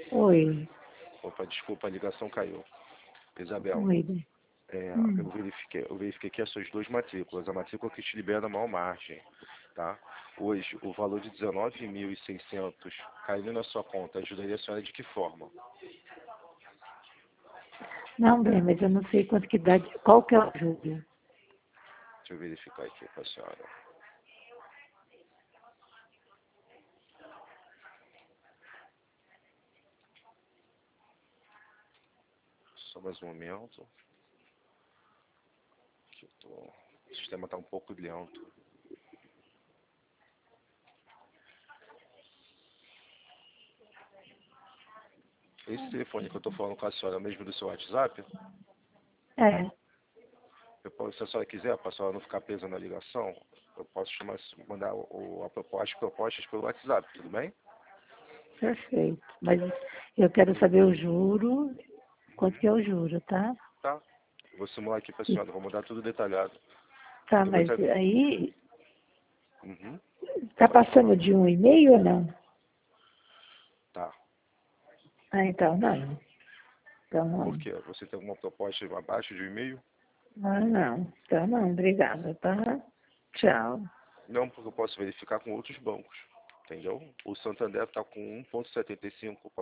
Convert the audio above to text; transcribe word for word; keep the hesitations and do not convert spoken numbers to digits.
Oi. Opa, desculpa, a ligação caiu. Isabel, Oi. Bem. é, eu Hum. verifiquei, eu verifiquei aqui as suas duas matrículas. A matrícula que te libera a maior margem, tá? Hoje, o valor de dezenove mil e seiscentos caindo na sua conta, ajudaria a senhora de que forma? Não, bem, mas eu não sei quanto que dá. De... Qual que é o juro? Deixa eu verificar aqui com a senhora. Só mais um momento. Que eu tô... O sistema está um pouco lento. Esse telefone que eu estou falando com a senhora é o mesmo do seu WhatsApp? É, Eu posso, se a senhora quiser, para a senhora não ficar presa na ligação, eu posso chamar, mandar o, a proposta, as propostas pelo WhatsApp, tudo bem? perfeito. Mas eu quero saber o juro, quanto que é o juro, tá? Tá. Eu vou simular aqui para a E- senhora, vou mandar tudo detalhado. Tá, Eu vou mas entrar... aí, Uhum. tá Pode passando falar. de um e-mail ou não? Tá. Ah, então não. Então não. Por quê? Você tem alguma proposta abaixo de um e-mail? Ah, não. Então não, obrigada, tá? Tchau. Não, porque eu posso verificar com outros bancos. Entendeu? O Santander está com um vírgula setenta e cinco.